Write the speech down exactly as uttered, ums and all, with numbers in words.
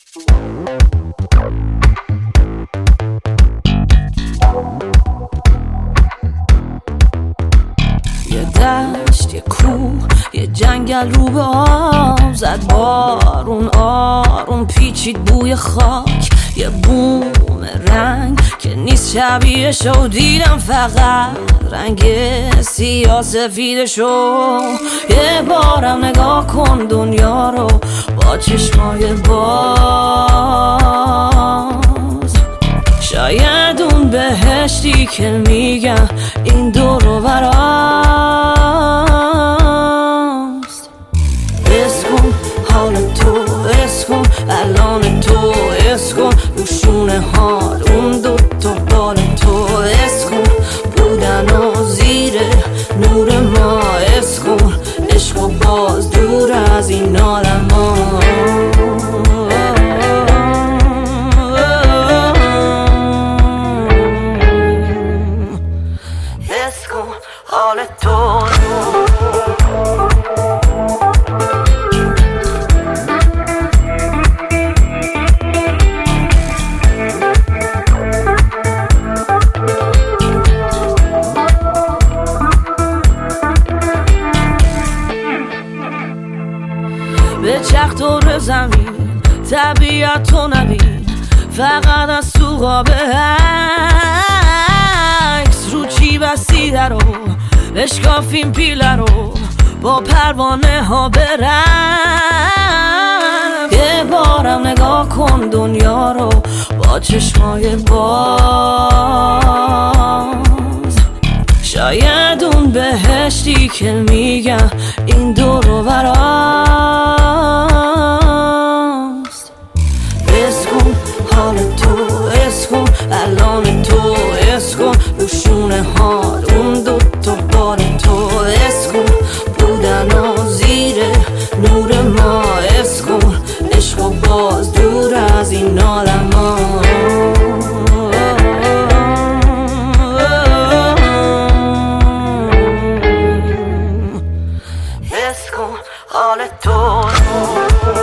یه دشت، یه کوه، یه جنگل رو به آب زد بارون، آروم پیچید بوی خاک، یه بوم رنگ که نیست شبیهشو دیدم، فقط رنگ سیاه سفیدشو. یه بارم نگاه کن دنیا رو با چشمای باز، شاید اون بهشتی که میگم این دور و براست. حس کن حال تو، حس کن الان تو، حس کن روشونه حال اون دو تا بال تو، حس کن بودن و زیر نور ما، حس کن عشق و باز دور از این عالم ها. حس کن حال تو. به چرخ دور زمین طبیعت تو نبین، فقط از تو قاب عکس رو چی بسیده رو بشکافیم پیله رو با پروانه ها برم. یه بارم نگاه کن دنیا رو با چشمای باز، شاید اون بهشتی که میگم این دور و براست. حس کن حال تو، حس کن الان تو، حس کن روشونه حال اون دو تا بال تو، حس کن بودن و زیر نور ما، حس کن عشق و باز دور از این عالم ها. حس کن حال تو.